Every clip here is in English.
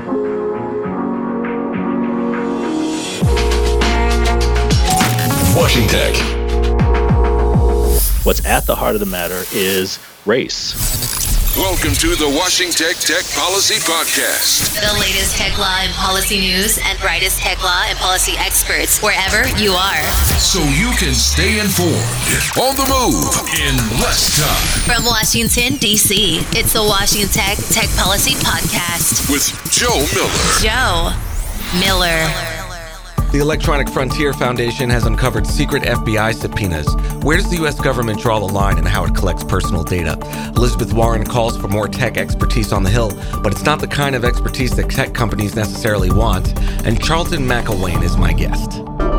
WashingTech. What's at the heart of the matter is race. Welcome to the WashingTech Tech Policy Podcast. The latest tech law and policy news and brightest tech law and policy experts wherever you are. So you can stay informed, on the move, in less time. From Washington, D.C., it's the WashingTech Tech Policy Podcast. With Joe Miller. Joe Miller. The Electronic Frontier Foundation has uncovered secret FBI subpoenas. Where does the U.S. government draw the line in how it collects personal data? Elizabeth Warren calls for more tech expertise on the Hill, but it's not the kind of expertise that tech companies necessarily want. And Charlton McElwain is my guest.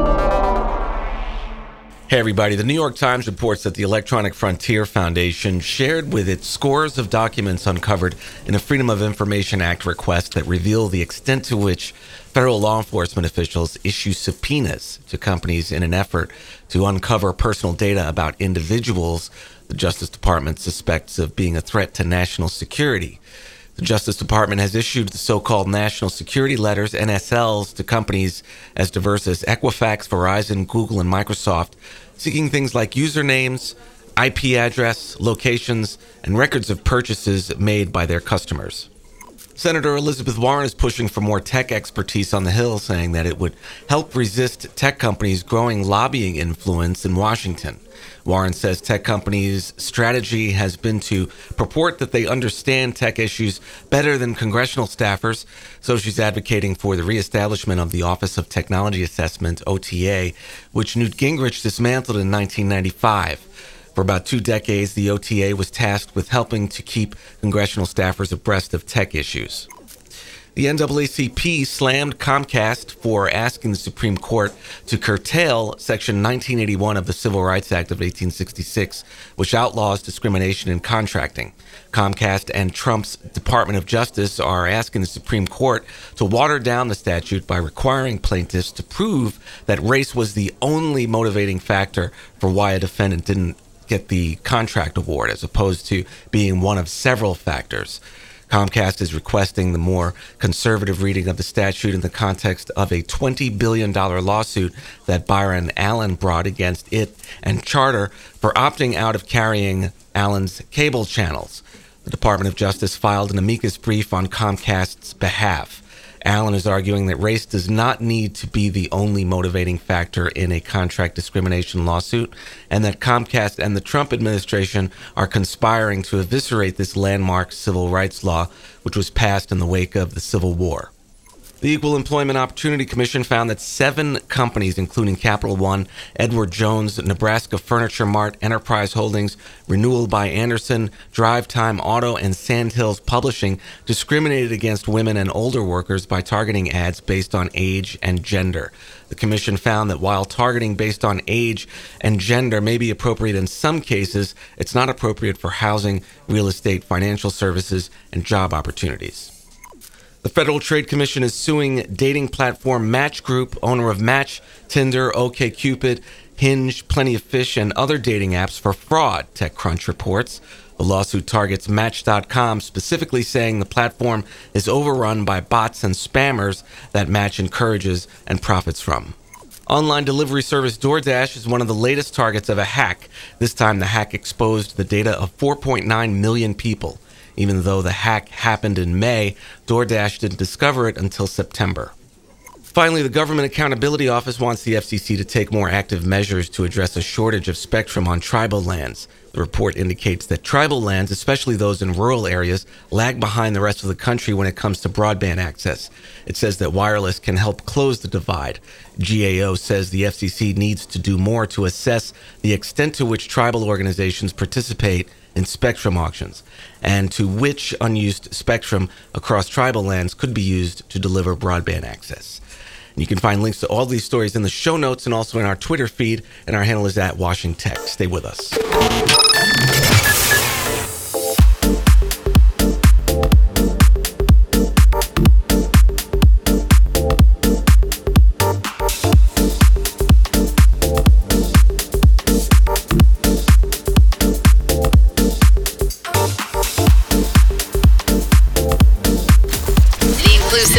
Hey everybody, the New York Times reports that the Electronic Frontier Foundation shared with it scores of documents uncovered in a Freedom of Information Act request that reveal the extent to which federal law enforcement officials issue subpoenas to companies in an effort to uncover personal data about individuals the Justice Department suspects of being a threat to national security. The Justice Department has issued the so-called National Security Letters, NSLs, to companies as diverse as Equifax, Verizon, Google, and Microsoft, seeking things like usernames, IP address, locations, and records of purchases made by their customers. Senator Elizabeth Warren is pushing for more tech expertise on the Hill, saying that it would help resist tech companies' growing lobbying influence in Washington. Warren says tech companies' strategy has been to purport that they understand tech issues better than congressional staffers, so she's advocating for the reestablishment of the Office of Technology Assessment, OTA, which Newt Gingrich dismantled in 1995. For about 2 decades, the OTA was tasked with helping to keep congressional staffers abreast of tech issues. The NAACP slammed Comcast for asking the Supreme Court to curtail Section 1981 of the Civil Rights Act of 1866, which outlaws discrimination in contracting. Comcast and Trump's Department of Justice are asking the Supreme Court to water down the statute by requiring plaintiffs to prove that race was the only motivating factor for why a defendant didn't get the contract award, as opposed to being one of several factors. Comcast is requesting the more conservative reading of the statute in the context of a $20 billion lawsuit that Byron Allen brought against it and Charter for opting out of carrying Allen's cable channels. The Department of Justice filed an amicus brief on Comcast's behalf. Allen is arguing that race does not need to be the only motivating factor in a contract discrimination lawsuit, and that Comcast and the Trump administration are conspiring to eviscerate this landmark civil rights law, which was passed in the wake of the Civil War. The Equal Employment Opportunity Commission found that 7 companies, including Capital One, Edward Jones, Nebraska Furniture Mart, Enterprise Holdings, Renewal by Anderson, Drive Time Auto, and Sandhills Publishing, discriminated against women and older workers by targeting ads based on age and gender. The commission found that while targeting based on age and gender may be appropriate in some cases, it's not appropriate for housing, real estate, financial services, and job opportunities. The Federal Trade Commission is suing dating platform Match Group, owner of Match, Tinder, OkCupid, Hinge, Plenty of Fish, and other dating apps for fraud, TechCrunch reports. The lawsuit targets Match.com, specifically saying the platform is overrun by bots and spammers that Match encourages and profits from. Online delivery service DoorDash is one of the latest targets of a hack. This time the hack exposed the data of 4.9 million people. Even though the hack happened in May, DoorDash didn't discover it until September. Finally, the Government Accountability Office wants the FCC to take more active measures to address a shortage of spectrum on tribal lands. The report indicates that tribal lands, especially those in rural areas, lag behind the rest of the country when it comes to broadband access. It says that wireless can help close the divide. GAO says the FCC needs to do more to assess the extent to which tribal organizations participate in spectrum auctions, and to which unused spectrum across tribal lands could be used to deliver broadband access. And you can find links to all these stories in the show notes and also in our Twitter feed, and our handle is at WashingTech. Stay with us.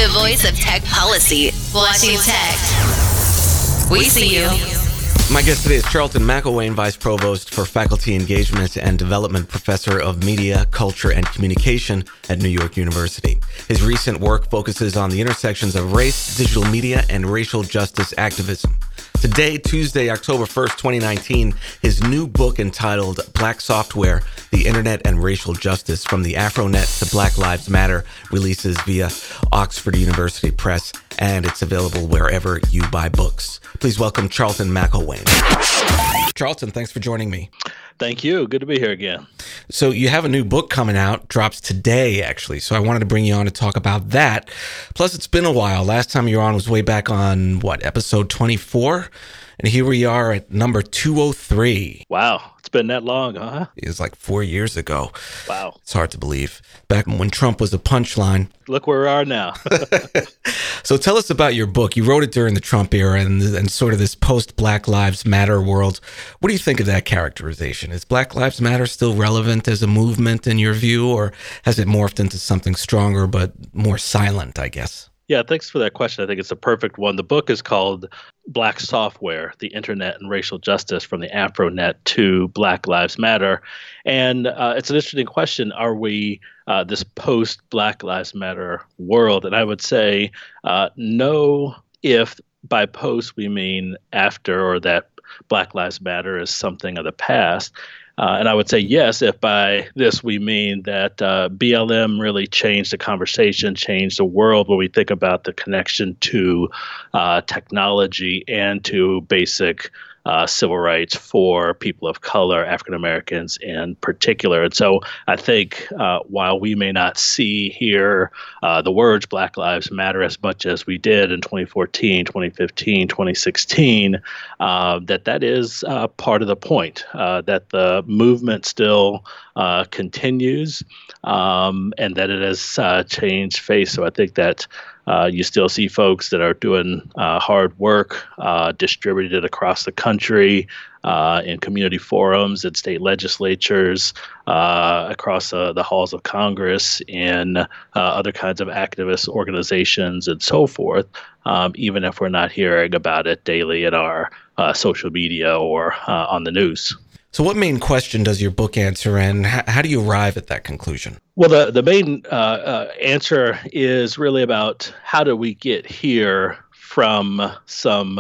the voice of tech policy, Watching Tech. We see you. My guest today is Charlton McIlwain, Vice Provost for Faculty Engagement and Development Professor of Media, Culture, and Communication at New York University. His recent work focuses on the intersections of race, digital media, and racial justice activism. Today, Tuesday, October 1st, 2019, his new book entitled Black Software, The Internet and Racial Justice from the Afronet to Black Lives Matter releases via Oxford University Press, and it's available wherever you buy books. Please welcome Charlton McIlwain. Charlton, thanks for joining me. Thank you. Good to be here again. So you have a new book coming out, drops today, actually. So I wanted to bring you on to talk about that. Plus, it's been a while. Last time you were on was way back on, episode 24? And here we are at number 203. Wow. It's been that long, huh? It was like 4 years ago. Wow. It's hard to believe. Back when Trump was a punchline. Look where we are now. So tell us about your book. You wrote it during the Trump era and sort of this post-Black Lives Matter world. What do you think of that characterization? Is Black Lives Matter still relevant as a movement in your view, or has it morphed into something stronger but more silent, I guess? Yeah, thanks for that question. I think it's a perfect one. The book is called Black Software, The Internet and Racial Justice from the Afronet to Black Lives Matter. And it's an interesting question. Are we this post-Black Lives Matter world? And I would say no, if by post we mean after, or that Black Lives Matter is something of the past. And I would say yes, if by this we mean that BLM really changed the conversation, changed the world when we think about the connection to technology and to basic civil rights for people of color, African Americans in particular. And so I think while we may not see here the words Black Lives Matter as much as we did in 2014, 2015, 2016, that is part of the point, that the movement still continues and that it has changed face. So I think that you still see folks that are doing hard work distributed across the country in community forums and state legislatures, across the halls of Congress, in other kinds of activist organizations and so forth, even if we're not hearing about it daily in our social media or on the news. So what main question does your book answer, and how do you arrive at that conclusion? Well, the main answer is really about how do we get here from some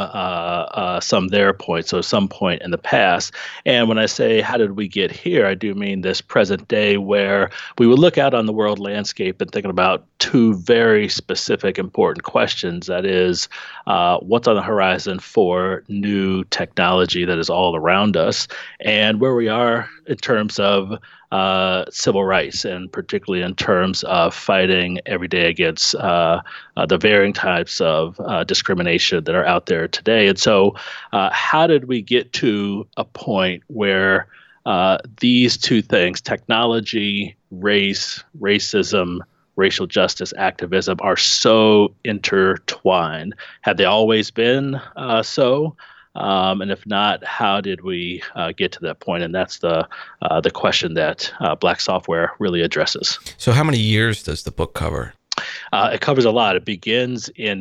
their point, so some point in the past. And when I say how did we get here, I do mean this present day, where we would look out on the world landscape and thinking about two very specific important questions. That is, what's on the horizon for new technology that is all around us, and where we are in terms of civil rights, and particularly in terms of fighting every day against the varying types of discrimination that are out there today. And so how did we get to a point where these two things, technology, race, racism, racial justice activism, are so intertwined? Have they always been so? And if not, how did we get to that point? And that's the question that Black Software really addresses. So how many years does the book cover? It covers a lot. It begins in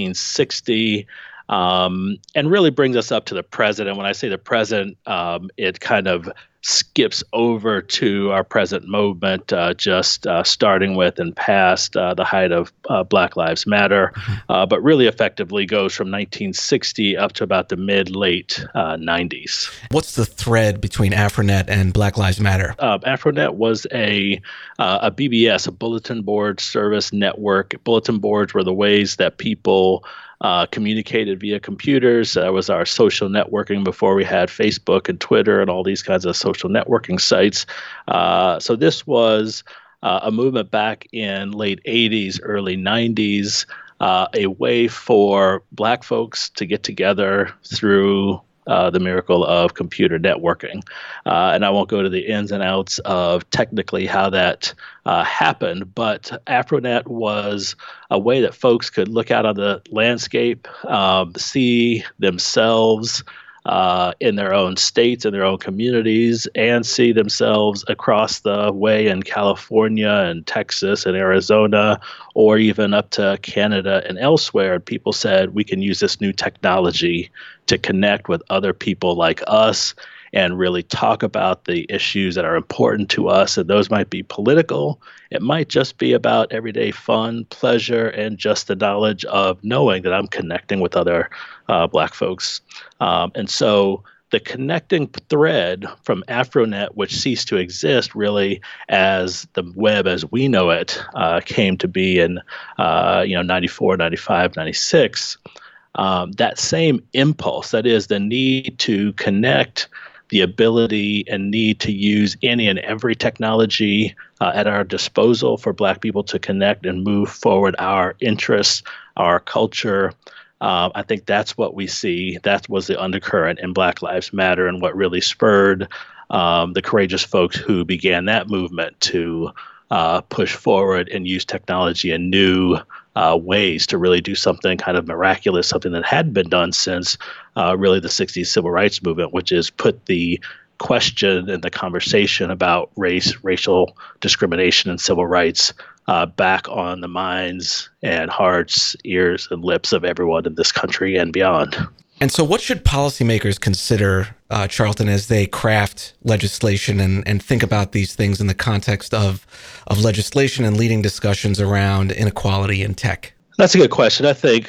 1960 and really brings us up to the present. And when I say the present, it kind of skips over to our present moment, just starting with and past the height of Black Lives Matter, but really effectively goes from 1960 up to about the mid-late 90s. What's the thread between Afronet and Black Lives Matter? Afronet was a BBS, a bulletin board service network. Bulletin boards were the ways that people communicated via computers. That was our social networking before we had Facebook and Twitter and all these kinds of social networking sites. So this was a movement back in late 80s, early 90s, a way for Black folks to get together through the miracle of computer networking. And I won't go to the ins and outs of technically how that happened, but Afronet was a way that folks could look out on the landscape, see themselves in their own states, in their own communities, and see themselves across the way in California and Texas and Arizona, or even up to Canada and elsewhere. People said we can use this new technology to connect with other people like us and really talk about the issues that are important to us. And those might be political. It might just be about everyday fun, pleasure, and just the knowledge of knowing that I'm connecting with other Black folks. And so the connecting thread from AfroNet, which ceased to exist really as the web as we know it came to be in 94, 95, 96, that same impulse, that is the need to connect, the ability and need to use any and every technology at our disposal for Black people to connect and move forward our interests, our culture. I think that's what we see. That was the undercurrent in Black Lives Matter and what really spurred the courageous folks who began that movement to push forward and use technology in new ways to really do something kind of miraculous, something that hadn't been done since really the 60s civil rights movement, which is put the question and the conversation about race, racial discrimination, and civil rights back on the minds and hearts, ears, and lips of everyone in this country and beyond. And so what should policymakers consider, Charlton, as they craft legislation and think about these things in the context of legislation and leading discussions around inequality in tech? That's a good question. I think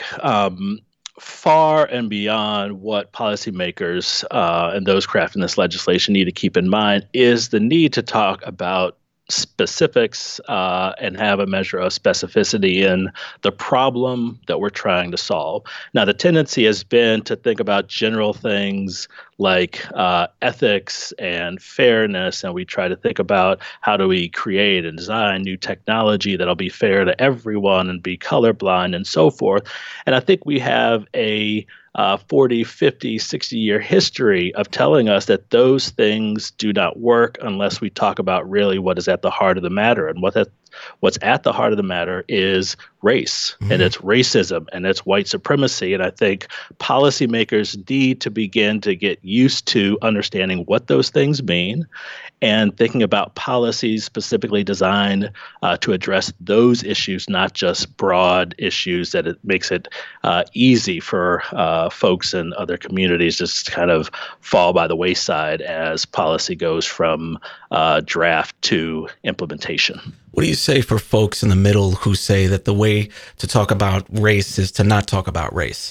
far and beyond what policymakers and those crafting this legislation need to keep in mind is the need to talk about specifics and have a measure of specificity in the problem that we're trying to solve. Now, the tendency has been to think about general things like ethics and fairness, and we try to think about how do we create and design new technology that'll be fair to everyone and be colorblind and so forth. And I think we have a 40, 50, 60-year history of telling us that those things do not work unless we talk about really what is at the heart of the matter. And what's at the heart of the matter is race, and it's racism, and it's white supremacy. And I think policymakers need to begin to get used to understanding what those things mean and thinking about policies specifically designed to address those issues, not just broad issues that it makes it easy for folks in other communities just kind of fall by the wayside as policy goes from draft to implementation. What do you say for folks in the middle who say that the way to talk about race is to not talk about race?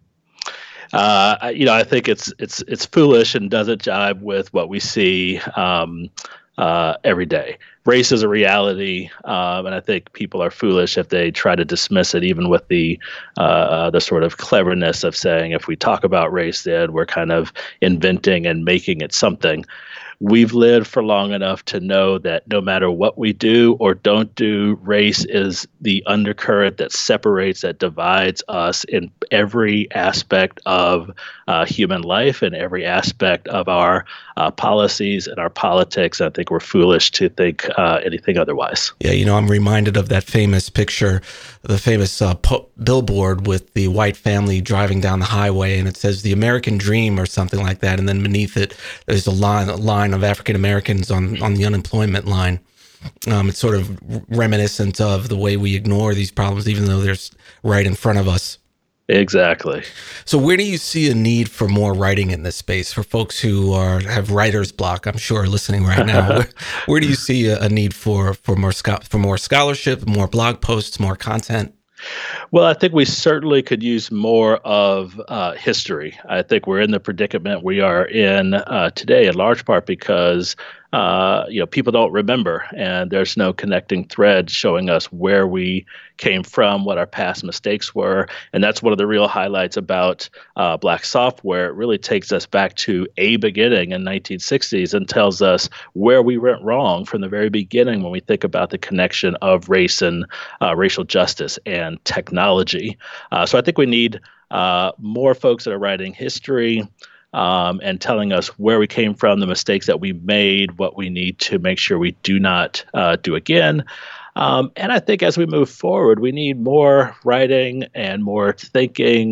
I think it's foolish and doesn't jive with what we see every day. Race is a reality, and I think people are foolish if they try to dismiss it, even with the sort of cleverness of saying if we talk about race, then we're kind of inventing and making it something. We've lived for long enough to know that no matter what we do or don't do, race is the undercurrent that separates, that divides us in every aspect of human life and every aspect of our policies and our politics. I think we're foolish to think anything otherwise. Yeah, I'm reminded of that famous picture, the famous billboard with the white family driving down the highway, and it says the American dream or something like that. And then beneath it, there's a line of African Americans on the unemployment line. It's sort of reminiscent of the way we ignore these problems, even though they're right in front of us. Exactly. So where do you see a need for more writing in this space for folks who have writer's block? I'm sure are listening right now. Where do you see a need for more scholarship, more blog posts, more content? Well, I think we certainly could use more of history. I think we're in the predicament we are in today, in large part because people don't remember, and there's no connecting thread showing us where we came from, what our past mistakes were. And that's one of the real highlights about Black Software. It really takes us back to a beginning in 1960s and tells us where we went wrong from the very beginning when we think about the connection of race and racial justice and technology. So I think we need more folks that are writing history, and telling us where we came from, the mistakes that we made, what we need to make sure we do not do again. And I think as we move forward, we need more writing and more thinking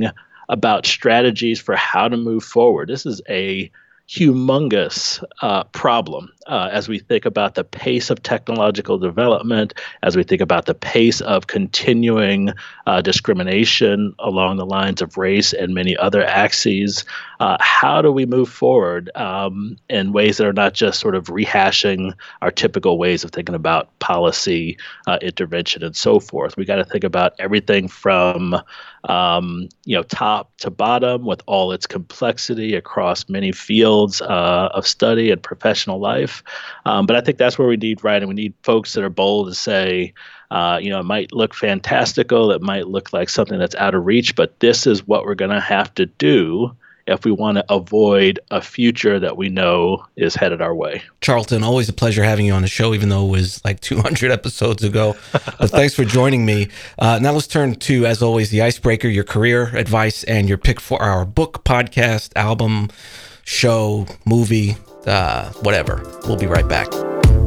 about strategies for how to move forward. This is a humongous problem as we think about the pace of technological development, as we think about the pace of continuing discrimination along the lines of race and many other axes. How do we move forward in ways that are not just sort of rehashing our typical ways of thinking about policy, intervention, and so forth? We got to think about everything from top to bottom with all its complexity across many fields of study and professional life. But I think that's where we need writing. We need folks that are bold to say, it might look fantastical, it might look like something that's out of reach, but this is what we're going to have to do if we want to avoid a future that we know is headed our way. Charlton, always a pleasure having you on the show, even though it was like 200 episodes ago. But thanks for joining me. Now let's turn to, as always, the icebreaker, your career advice, and your pick for our book, podcast, album, show, movie, whatever. We'll be right back.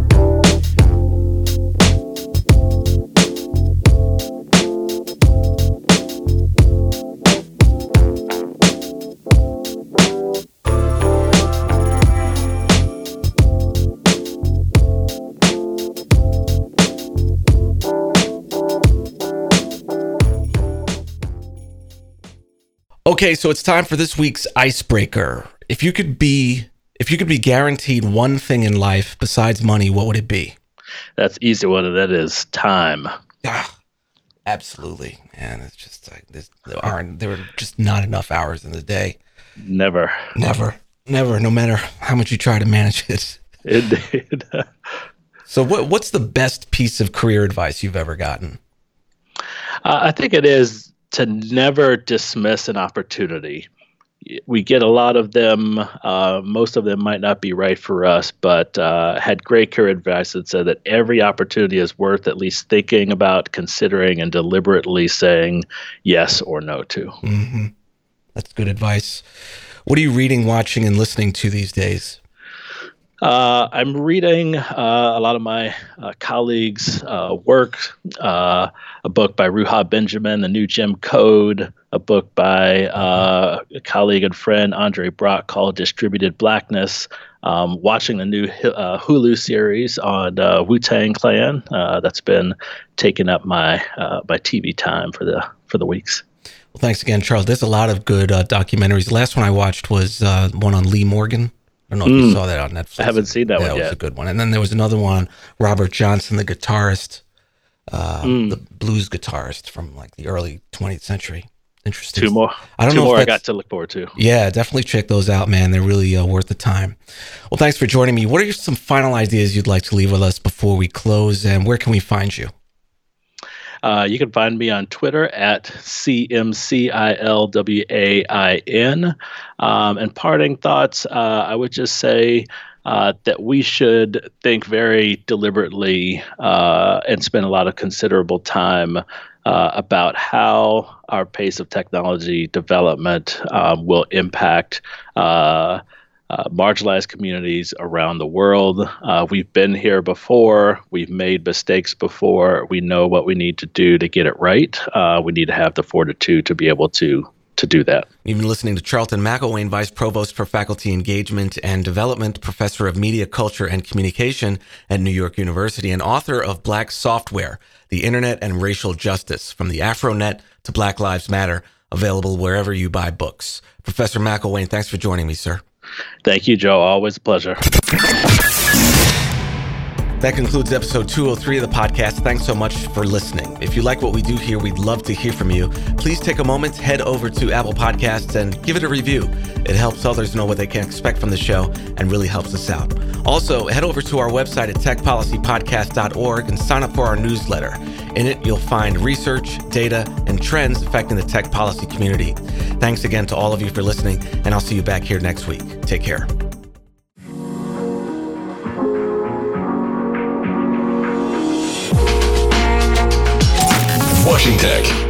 Okay, so it's time for this week's icebreaker. If you could be guaranteed one thing in life besides money, what would it be? That's easy one, and that is time. Absolutely, man. It's just like there are just not enough hours in the day. Never, no matter how much you try to manage it. Indeed. So what's the best piece of career advice you've ever gotten? I think it is to never dismiss an opportunity. We get a lot of them. Most of them might not be right for us, but had great career advice that said that every opportunity is worth at least thinking about, considering, and deliberately saying yes or no to. Mm-hmm. That's good advice. What are you reading, watching, and listening to these days? I'm reading a lot of my colleagues' work, a book by Ruha Benjamin, The New Jim Code, a book by a colleague and friend, Andre Brock, called Distributed Blackness, watching the new Hulu series on Wu-Tang Clan. That's been taking up my TV time for the weeks. Well, thanks again, Charles. There's a lot of good documentaries. The last one I watched was one on Lee Morgan. I don't know if you saw that on Netflix. I haven't seen that one yet. That was a good one. And then there was another one, Robert Johnson, the guitarist, the blues guitarist from like the early 20th century. Interesting. Two more I got to look forward to. Yeah, definitely check those out, man. They're really worth the time. Well, thanks for joining me. What are some final ideas you'd like to leave with us before we close, and where can we find you? You can find me on Twitter at CMCILWAIN. And parting thoughts, I would just say that we should think very deliberately and spend a lot of considerable time about how our pace of technology development will impact marginalized communities around the world. We've been here before. We've made mistakes before. We know what we need to do to get it right. We need to have the fortitude to be able to do that. You've been listening to Charlton McIlwain, Vice Provost for Faculty Engagement and Development, Professor of Media, Culture, and Communication at New York University, and author of Black Software, The Internet and Racial Justice, From the AfroNet to Black Lives Matter, available wherever you buy books. Professor McIlwain, thanks for joining me, sir. Thank you, Joe. Always a pleasure. That concludes episode 203 of the podcast. Thanks so much for listening. If you like what we do here, we'd love to hear from you. Please take a moment, head over to Apple Podcasts and give it a review. It helps others know what they can expect from the show and really helps us out. Also, head over to our website at techpolicypodcast.org and sign up for our newsletter. In it, you'll find research, data, and trends affecting the tech policy community. Thanks again to all of you for listening, and I'll see you back here next week. Take care. Washington Tech.